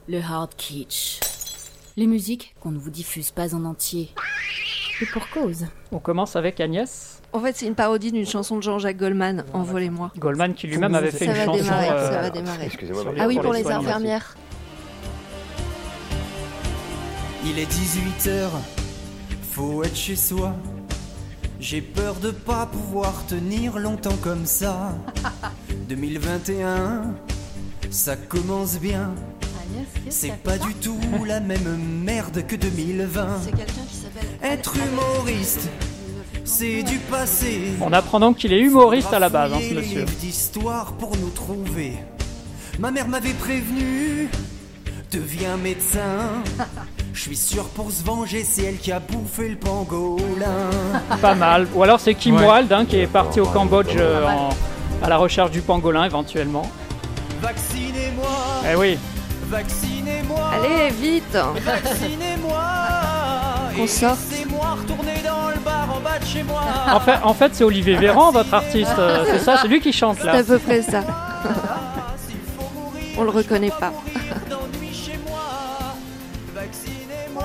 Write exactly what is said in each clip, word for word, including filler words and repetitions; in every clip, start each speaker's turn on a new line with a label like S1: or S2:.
S1: Le hard kitsch. Les musiques qu'on ne vous diffuse pas en entier. Et pour cause.
S2: On commence avec Agnès.
S3: En fait, c'est une parodie d'une chanson de Jean-Jacques Goldman, Envolez-moi.
S2: Goldman qui lui-même avait fait
S3: ça
S2: une
S3: va
S2: chanson.
S3: Démarrer,
S2: euh,
S3: ça va démarrer.
S4: Excusez-moi.
S3: Ah oui, pour les
S2: soignants.
S3: infirmières.
S5: Il est dix-huit heures, faut être chez soi. J'ai peur de pas pouvoir tenir longtemps comme ça. deux mille vingt et un, ça commence bien. C'est pas du tout la même merde que deux mille vingt.
S3: C'est quelqu'un qui s'appelle...
S5: Être humoriste, c'est du passé.
S2: On apprend donc qu'il est humoriste à la base, hein, ce
S5: Les
S2: monsieur.
S5: livres d'histoire pour nous trouver. Ma mère m'avait prévenu, deviens médecin. Je suis sûr pour se venger, c'est elle qui a bouffé le pangolin.
S2: Pas mal. Ou alors c'est Kim
S6: Ouais.
S2: Wilde hein, qui est parti au Cambodge euh, en- à la recherche du pangolin éventuellement.
S5: Vaccinez-moi,
S2: Eh oui.
S5: vaccinez-moi.
S3: Allez, vite.
S5: Vaccinez-moi.
S3: Qu'on
S5: Et
S3: sorte.
S5: laissez-moi retourner dans le bar en bas de chez moi.
S2: En fait, en fait c'est Olivier Véran, votre artiste. euh, C'est ça, c'est lui qui chante
S3: C'est
S2: là.
S3: à peu près ça.
S5: S'il faut mourir,
S3: On le reconnaît pas.
S5: mourir d'ennui chez moi. Vaccinez-moi.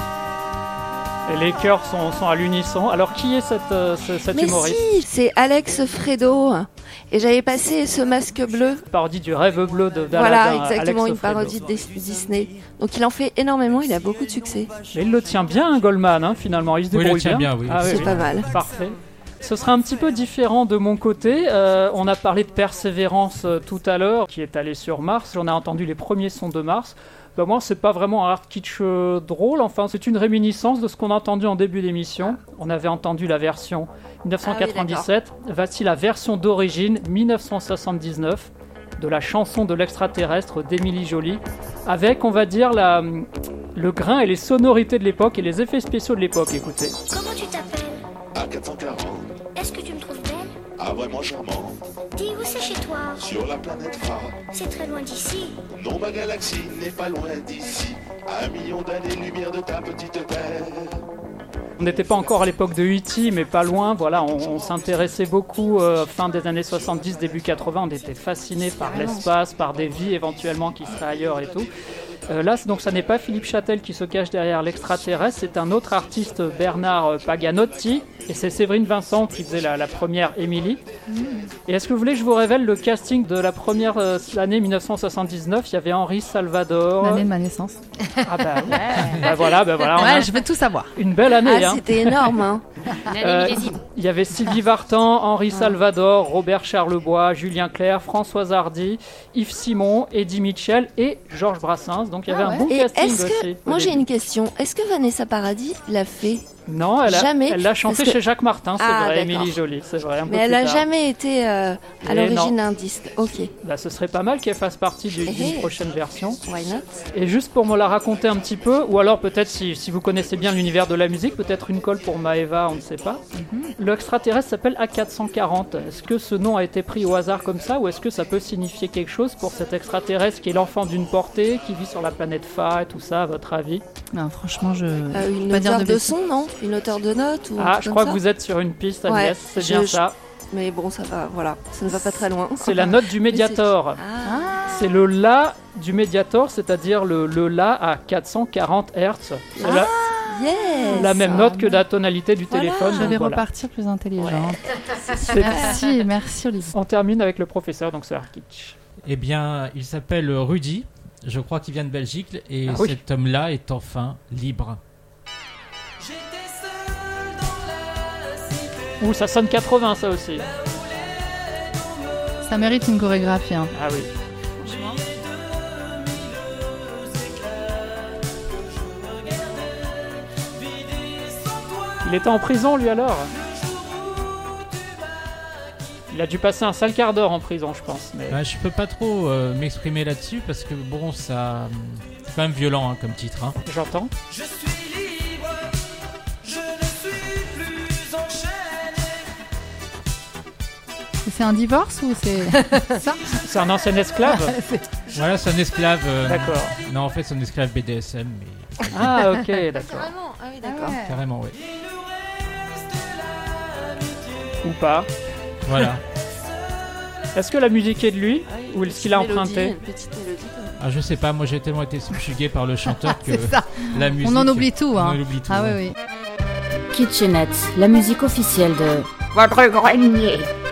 S2: Et les chœurs sont, sont à l'unisson. Alors qui est cette, euh, ce- cet
S3: Mais
S2: humoriste?
S3: si, c'est Alex Fredo. Et j'avais passé ce masque bleu.
S2: Parodie du rêve bleu de d'Aladin,
S3: Voilà,
S2: Alex
S3: exactement, une
S2: Fredo.
S3: parodie de Dis- Disney. Donc il en fait énormément, il a beaucoup de succès.
S2: Mais il le tient bien, hein, Goldman, hein, finalement. Il se
S6: Oui, il le
S2: débrouille
S6: tient bien, oui.
S2: Ah,
S3: C'est pas mal.
S2: Parfait. Ce sera un petit peu différent de mon côté. Euh, on a parlé de Persévérance euh, tout à l'heure, qui est allé sur Mars. J'en ai entendu les premiers sons de Mars. Bah, moi, c'est pas vraiment un hard kitsch euh, drôle. Enfin, c'est une réminiscence de ce qu'on a entendu en début d'émission. On avait entendu la version dix-neuf cent quatre-vingt-dix-sept. Voici la version d'origine dix-neuf cent soixante-dix-neuf de la chanson de l'extraterrestre d'Émilie Joly, avec, on va dire, la, le grain et les sonorités de l'époque et les effets spéciaux de l'époque. Écoutez.
S7: Comment tu t'appelles?
S4: À quatre cent quarante.
S7: Est-ce que tu me trouves belle?
S4: Ah, vraiment charmant.
S7: Dis, où c'est chez toi?
S4: Sur la planète phare.
S7: C'est très loin d'ici.
S4: Non, ma galaxie n'est pas loin d'ici. À un million d'années-lumière de ta petite terre.
S2: On n'était pas encore à l'époque de E T, mais pas loin. Voilà, on, on s'intéressait beaucoup euh, fin des années soixante-dix, début quatre-vingts. On était fascinés par l'espace, par des vies éventuellement qui seraient ailleurs et tout. Euh, là, c'est- donc, ça n'est pas Philippe Châtel qui se cache derrière l'extraterrestre, c'est un autre artiste, Bernard euh, Paganotti, et c'est Séverine Vincent qui faisait la, la première Émilie. Et est-ce que vous voulez que je vous révèle le casting de la première euh, l'année dix-neuf cent soixante-dix-neuf? Il y avait Henri Salvador.
S8: L'année de ma naissance.
S2: Ah bah, oui. Bah voilà, bah voilà, on a
S8: Ouais, je veux tout savoir.
S2: une belle année.
S3: Ah,
S2: hein.
S3: c'était énorme, hein.
S2: Euh, Il y avait Sylvie Vartan, Henri Salvador, Robert Charlebois, Julien Clerc, Françoise Hardy, Yves Simon, Eddie Mitchell et Georges Brassens. Donc il y avait
S8: Ah
S2: un bon
S3: Et
S2: casting
S3: est-ce que...
S2: aussi. au
S3: Moi, j'ai
S2: début.
S3: une question. Est-ce que Vanessa Paradis l'a fait?
S2: Non, elle a,
S3: Jamais.
S2: elle l'a chanté
S3: Parce que-
S2: chez Jacques Martin, c'est
S3: Ah,
S2: vrai,
S3: d'accord.
S2: Émilie Joly, c'est vrai. Un peu
S3: Mais elle
S2: plus
S3: a
S2: tard.
S3: jamais été euh, à
S2: Et
S3: l'origine
S2: non.
S3: d'un disque. Ok,
S2: Bah, ce serait pas mal qu'elle fasse partie du- d'une
S3: Eh.
S2: prochaine version.
S3: why not?
S2: Et juste pour me la raconter un petit peu, ou alors peut-être si, si vous connaissez bien l'univers de la musique, peut-être une colle pour Maëva, on ne sait pas. L'extraterrestre s'appelle A quatre cent quarante. Est-ce que ce nom a été pris au hasard comme ça, ou est-ce que ça peut signifier quelque chose pour cet extraterrestre qui est l'enfant d'une portée, qui vit sur la planète Fa et tout ça, à votre avis?
S8: Non, franchement, je.
S3: Euh, une
S8: Pas dire
S3: auteur
S8: de
S3: de,
S8: bêtises.
S3: son, non? Une auteur de notes ou un
S2: Ah,
S3: truc
S2: je
S3: comme
S2: crois
S3: ça
S2: que vous êtes sur une piste,
S3: Ouais,
S2: Agnès, c'est
S3: je-
S2: bien
S3: je-
S2: ça.
S3: Mais bon, ça va, voilà, ça ne va pas très loin.
S2: C'est la note du médiator.
S3: Ah,
S2: C'est le La du médiator, c'est-à-dire le, le La à quatre cent quarante hertz. C'est la,
S3: yes.
S2: la même note que la tonalité du
S3: Voilà.
S2: téléphone.
S8: Je
S2: donc
S8: vais
S2: voilà.
S8: repartir plus intelligente.
S2: C'est-
S8: Merci, merci Olivier.
S2: On termine avec le professeur, donc c'est Arkitch.
S6: Eh bien, il s'appelle Rudy. Je crois qu'il vient de Belgique. Et
S2: Ah oui.
S6: cet homme-là est enfin libre.
S2: Ouh, ça sonne quatre-vingts, ça aussi.
S8: Ça mérite une chorégraphie. Hein.
S2: Ah oui. Il était en prison, lui, alors? Il a dû passer un sale quart d'heure en prison, je pense. Mais...
S6: Bah, je peux pas trop euh, m'exprimer là-dessus parce que bon, ça, c'est quand même violent hein, comme titre. Hein.
S2: J'entends.
S5: Je suis libre, je ne suis plus enchaîné.
S8: C'est un divorce ou c'est ça?
S2: C'est un ancien esclave?
S6: Voilà, c'est un esclave. euh,
S2: D'accord.
S6: Non, en fait, c'est un esclave B D S M, mais
S2: Ah, ok, d'accord.
S3: Carrément, ah oui, d'accord.
S8: Ouais.
S6: carrément, oui.
S2: Ou pas.
S6: Voilà.
S2: Est-ce que la musique est de lui?
S3: Ah oui,
S2: Ou
S3: une
S2: est-ce qu'il a
S3: petite
S2: emprunté?
S3: mélodie, Une petite mélodie. quoi.
S6: Ah, je sais pas, moi j'ai tellement été subjugué par le chanteur que
S8: C'est ça.
S6: la musique.
S8: On en oublie tout.
S6: on
S8: Hein.
S6: en oublie tout,
S8: Ah
S6: ouais.
S8: oui, oui.
S1: Kitchenette, la musique officielle de
S9: Votre grenier.